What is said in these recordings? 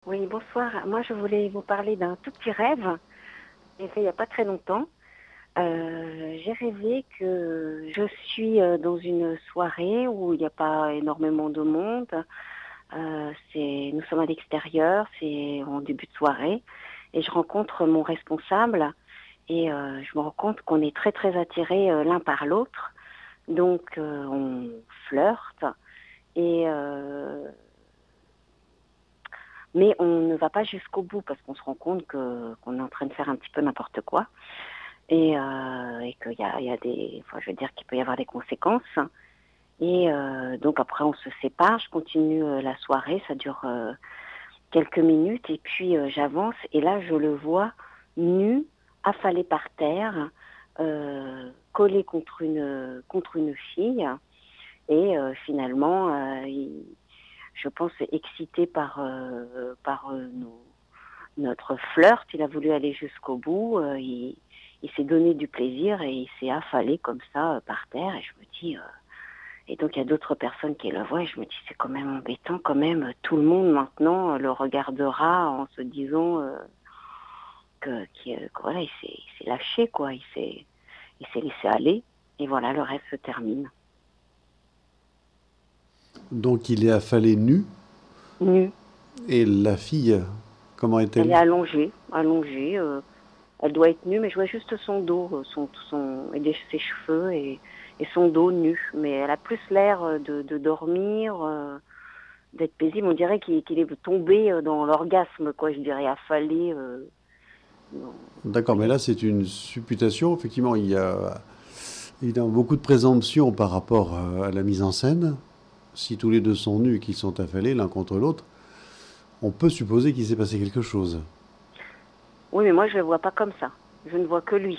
Oui, bonsoir. Moi, je voulais vous parler d'un tout petit rêve. J'ai fait il n'y a pas très longtemps. J'ai rêvé que je suis dans une soirée où il n'y a pas énormément de monde. Nous sommes à l'extérieur, c'est en début de soirée, et je rencontre mon responsable et je me rends compte qu'on est très très attirés l'un par l'autre. Donc on flirte et mais on ne va pas jusqu'au bout parce qu'on se rend compte qu'on est en train de faire un petit peu n'importe quoi et qu'il y a des, enfin, je veux dire qu'il peut y avoir des conséquences. Et donc après on se sépare, je continue la soirée, ça dure quelques minutes et puis j'avance et là je le vois nu, affalé par terre, collé contre une fille et finalement je pense excité par notre flirt, il a voulu aller jusqu'au bout, il s'est donné du plaisir et il s'est affalé comme ça par terre et je me dis et donc il y a d'autres personnes qui le voient et je me dis c'est quand même embêtant quand même, tout le monde maintenant le regardera en se disant que voilà, il s'est lâché quoi, il s'est laissé aller et voilà, le rêve se termine. Donc il est affalé nu. Nu, Et la fille, comment elle est est-elle? allongée, elle doit être nue, mais je vois juste son dos, ses cheveux et son dos nu. Mais elle a plus l'air de dormir, d'être paisible. On dirait qu'il est tombé dans l'orgasme, quoi. Je dirais affalé. Vous D'accord, mais voyez. là c'est une supputation. Effectivement, il y a évidemment beaucoup de présomptions par rapport à la mise en scène. Si tous les deux sont nus et qu'ils sont affalés l'un contre l'autre, on peut supposer qu'il s'est passé quelque chose. Oui, mais moi je le vois pas comme ça. Je ne vois que lui.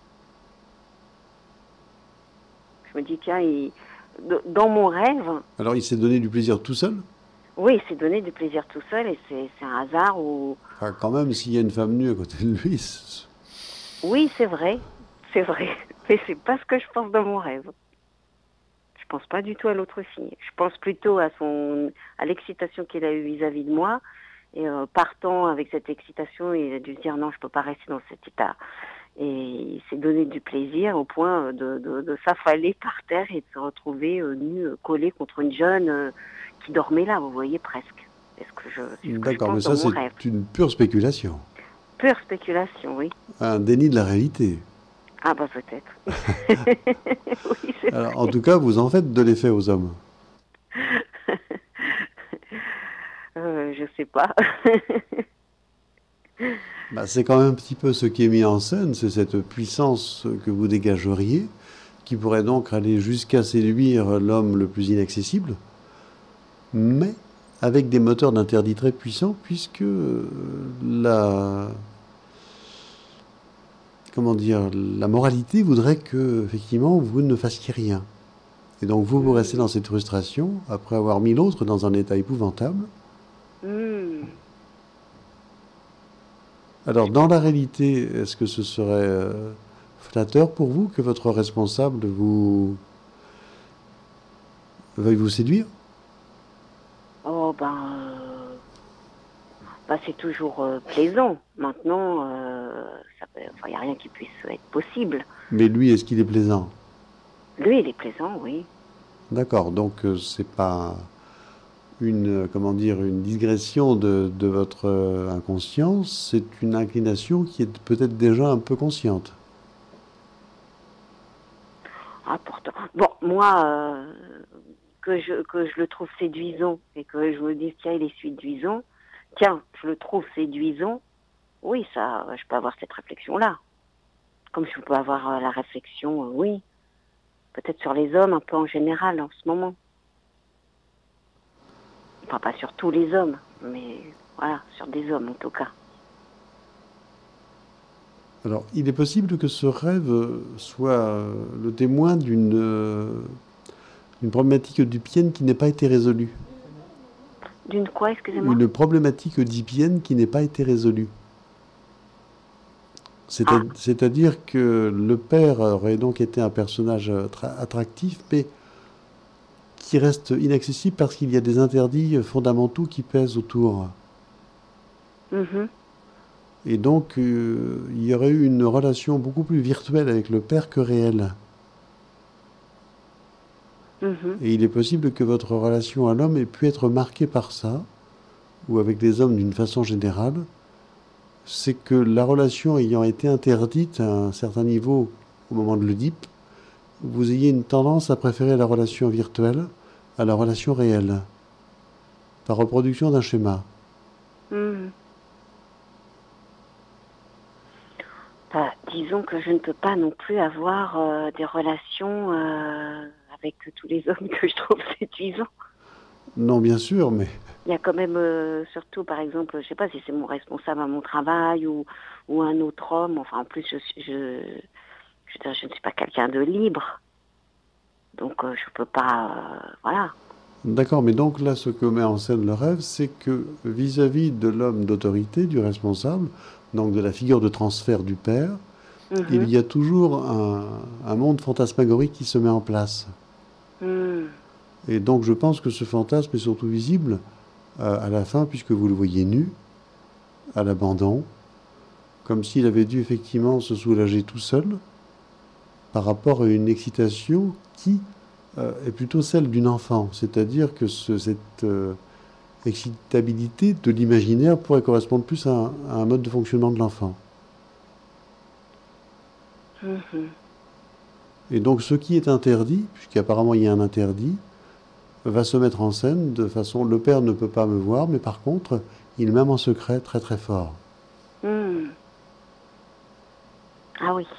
Je me dis tiens, dans mon rêve, Alors il s'est donné du plaisir tout seul? oui, il s'est donné du plaisir tout seul et c'est un hasard où Enfin, quand même, s'il y a une femme nue à côté de lui, oui, c'est vrai, mais c'est pas ce que je pense dans mon rêve. Je pense pas du tout à l'autre fille. Je pense plutôt à l'excitation qu'il a eue vis-à-vis de moi. Et partant avec cette excitation, il a dû se dire non, je peux pas rester dans cet état. Et il s'est donné du plaisir au point de s'affaler par terre et de se retrouver nu, collé contre une jeune qui dormait là, vous voyez presque. C'est ce que je d'accord, mais pense dans ça mon c'est rêve. une pure spéculation. Pure spéculation, oui. Un déni de la réalité. Ah bah peut-être. Oui, c'est Alors, en vrai. tout cas, vous en faites de l'effet aux hommes. Je sais pas. Bah, c'est quand même un petit peu ce qui est mis en scène, c'est cette puissance que vous dégageriez, qui pourrait donc aller jusqu'à séduire l'homme le plus inaccessible, mais avec des moteurs d'interdit très puissants, puisque la, comment dire, la moralité voudrait que, effectivement, vous ne fassiez rien. Et donc vous restez dans Hmm. cette frustration, après avoir mis l'autre dans un état épouvantable. Hmm. Alors, dans la réalité, est-ce que ce serait flatteur pour vous que votre responsable veuille vous séduire? Oh c'est toujours plaisant. Maintenant, il n'y a rien qui puisse être possible. Mais lui, est-ce qu'il est plaisant? Lui, il est plaisant, oui. D'accord, donc c'est pas une, comment dire, une digression de votre inconscience, c'est une inclination qui est peut-être déjà un peu consciente. Ah, pourtant. Bon, moi, que je le trouve séduisant et que je me dise, tiens, il est séduisant, tiens, je le trouve séduisant, oui, ça, je peux avoir cette réflexion-là. Comme je peux avoir la réflexion, oui, peut-être sur les hommes un peu en général en ce moment. Enfin, pas sur tous les hommes, mais voilà, sur des hommes en tout cas. Alors, il est possible que ce rêve soit le témoin d'une problématique oedipienne qui n'ait pas été résolue. D'une quoi, excusez-moi? Une problématique oedipienne qui n'ait pas été résolue. Ah, C'est-à-dire que le père aurait donc été un personnage attractif, mais qui reste inaccessible parce qu'il y a des interdits fondamentaux qui pèsent autour. Mhm, Et donc, il y aurait eu une relation beaucoup plus virtuelle avec le père que réelle. mhm. Et il est possible que votre relation à l'homme ait pu être marquée par ça, ou avec les hommes d'une façon générale. C'est que la relation ayant été interdite à un certain niveau au moment de l'Oedipe, vous ayez une tendance à préférer la relation virtuelle à la relation réelle, par reproduction d'un schéma. Mhm. Bah, disons que je ne peux pas non plus avoir des relations avec tous les hommes que je trouve séduisants. Non, bien sûr, mais Il y a quand même, surtout par exemple, je sais pas si c'est mon responsable à mon travail ou un autre homme. Enfin, en plus, veux dire, je ne suis pas quelqu'un de libre, donc je peux pas, voilà. d'accord, mais donc là, ce que met en scène le rêve, c'est que vis-à-vis de l'homme d'autorité, du responsable, donc de la figure de transfert du père, il Mhm. y a toujours un monde fantasmagorique qui se met en place. Mhm. Et donc je pense que ce fantasme est surtout visible à la fin, puisque vous le voyez nu, à l'abandon, comme s'il avait dû effectivement se soulager tout seul par rapport à une excitation qui est plutôt celle d'une enfant. C'est-à-dire que cette excitabilité de l'imaginaire pourrait correspondre plus à un mode de fonctionnement de l'enfant. Mhm. Et donc ce qui est interdit, puisqu'apparemment il y a un interdit, va se mettre en scène de façon le père ne peut pas me voir, mais par contre, il m'aime en secret très très fort. Mhm. Ah oui.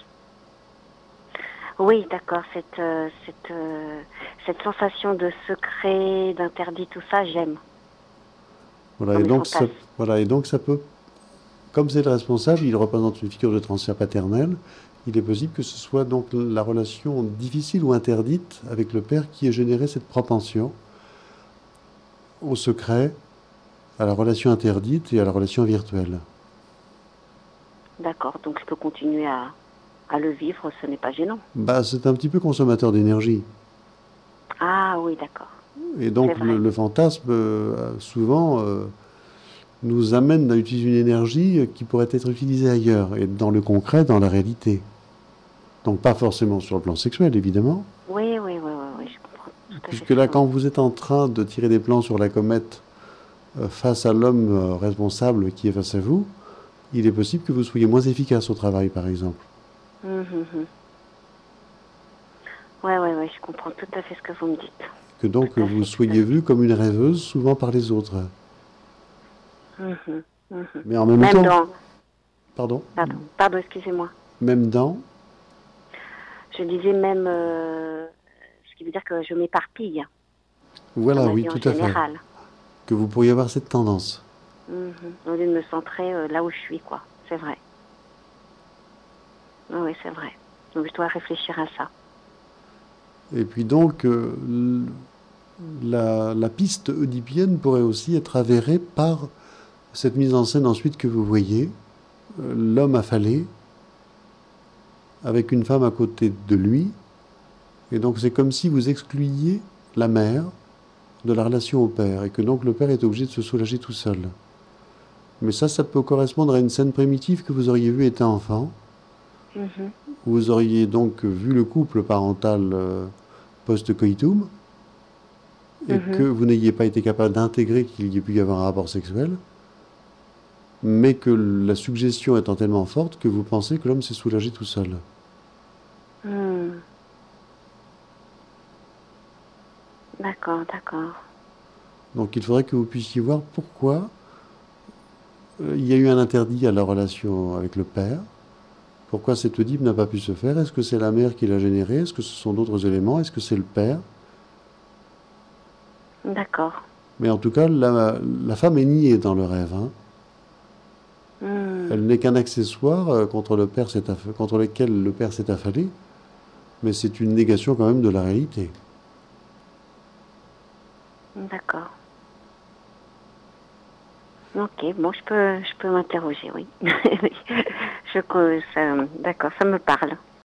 Oui, d'accord. Cette sensation de secret, d'interdit, tout ça, j'aime Voilà, dans et mes donc ça, fantasmes. voilà, et donc ça peut, comme c'est le responsable, il représente une figure de transfert paternel, il est possible que ce soit donc la relation difficile ou interdite avec le père qui ait généré cette propension au secret, à la relation interdite et à la relation virtuelle. D'accord. Donc je peux continuer à le vivre, ce n'est pas gênant. Bah, c'est un petit peu consommateur d'énergie. Ah oui, d'accord. Et C'est donc vrai. le fantasme, souvent, nous amène à utiliser une énergie qui pourrait être utilisée ailleurs, et dans le concret, dans la réalité. Donc pas forcément sur le plan sexuel, évidemment, Oui, oui, oui, oui, oui, je comprends tout à fait puisque ce que là, vous me quand dites. vous êtes en train de tirer des plans sur la comète face à l'homme responsable qui est face à vous, il est possible que vous soyez moins efficace au travail, par exemple. Mhm. Ouais, ouais, ouais, je comprends tout à fait ce que vous me dites. Que Tout donc à vous fait, tout à soyez fait. vue comme une rêveuse, souvent par les autres. Mhm, mhm. Mais en même Même temps, dans, pardon, pardon, excusez-moi. même dans, Je disais même, ce qui veut dire que je m'éparpille dans voilà, ma oui, vie en tout à fait, général. que vous pourriez avoir cette tendance. Au lieu de me centrer là où je suis, quoi. C'est vrai. Oui, oui, c'est vrai. Donc je dois réfléchir à ça. Et puis donc, la piste oedipienne pourrait aussi être avérée par cette mise en scène ensuite que vous voyez, l'homme affalé, avec une femme à côté de lui, et donc c'est comme si vous excluiez la mère de la relation au père, et que donc le père est obligé de se soulager tout seul. Mais ça peut correspondre à une scène primitive que vous auriez vue étant enfant, Mhm, où vous auriez donc vu le couple parental post-coitum, et que mhm. vous n'ayez pas été capable d'intégrer qu'il y ait pu y avoir un rapport sexuel, mais que la suggestion étant tellement forte que vous pensez que l'homme s'est soulagé tout seul. Hmm. D'accord, d'accord. Donc il faudrait que vous puissiez voir pourquoi il y a eu un interdit à la relation avec le père, pourquoi cet Oedipe n'a pas pu se faire, est-ce que c'est la mère qui l'a généré, est-ce que ce sont d'autres éléments, est-ce que c'est le père. D'accord. Mais en tout cas, la femme est niée dans le rêve, hein. Hmm. Elle n'est qu'un accessoire contre lequel le père s'est affalé, mais c'est une négation quand même de la réalité. D'accord. Ok, bon, je peux m'interroger, oui. Oui. D'accord, ça me parle.